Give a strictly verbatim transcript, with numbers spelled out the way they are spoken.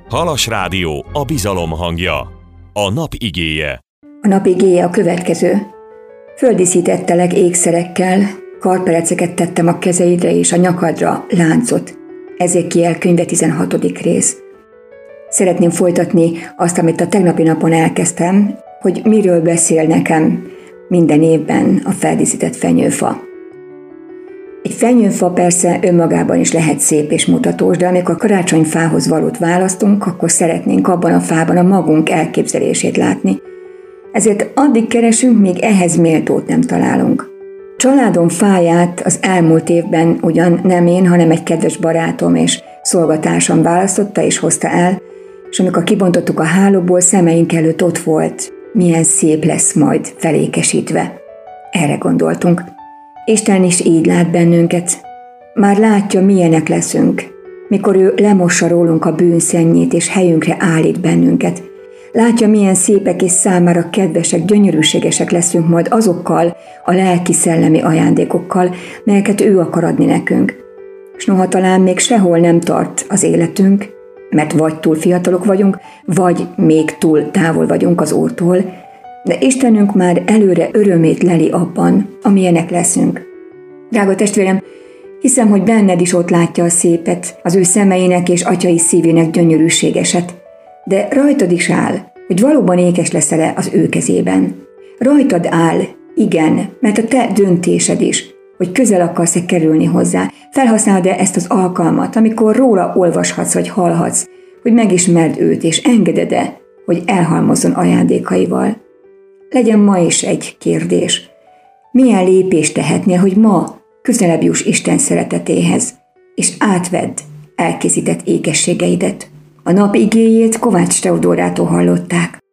Halas Rádió, a bizalom hangja. A nap igéje. A nap igéje a következő. Földíszítettelek ékszerekkel, karpereceket tettem a kezeidre és a nyakadra láncot. Ezékiel könyve tizenhatodik rész. Szeretném folytatni azt, amit a tegnapi napon elkezdtem, hogy miről beszél nekem minden évben a feldíszített fenyőfa. Egy fenyőfa persze önmagában is lehet szép és mutatós, de amikor karácsonyfához valót választunk, akkor szeretnénk abban a fában a magunk elképzelését látni. Ezért addig keresünk, míg ehhez méltót nem találunk. Családom fáját az elmúlt évben ugyan nem én, hanem egy kedves barátom és szolgatársam választotta és hozta el, és amikor kibontottuk a hálóból, szemeink előtt ott volt, milyen szép lesz majd felékesítve. Erre gondoltunk. Isten is így lát bennünket. Már látja, milyenek leszünk, mikor ő lemossa rólunk a bűnszennyét és helyünkre állít bennünket. Látja, milyen szépek és számára kedvesek, gyönyörűségesek leszünk majd azokkal a lelki-szellemi ajándékokkal, melyeket ő akar adni nekünk. S noha talán még sehol nem tart az életünk, mert vagy túl fiatalok vagyunk, vagy még túl távol vagyunk az Úrtól, de Istenünk már előre örömét leli abban, amilyenek leszünk. Drága testvérem, hiszem, hogy benned is ott látja a szépet, az ő szemeinek és atyai szívének gyönyörűségeset, de rajtad is áll, hogy valóban ékes leszel-e az ő kezében. Rajtad áll, igen, mert a te döntésed is, hogy közel akarsz-e kerülni hozzá. Felhasználod-e ezt az alkalmat, amikor róla olvashatsz vagy hallhatsz, hogy megismerd őt, és engeded-e, hogy elhalmozzon ajándékaival. Legyen ma is egy kérdés. Milyen lépést tehetnél, hogy ma közelebb juss Isten szeretetéhez, és átvedd elkészített ékességeidet? A nap igéjét Kovács Teodórától hallották.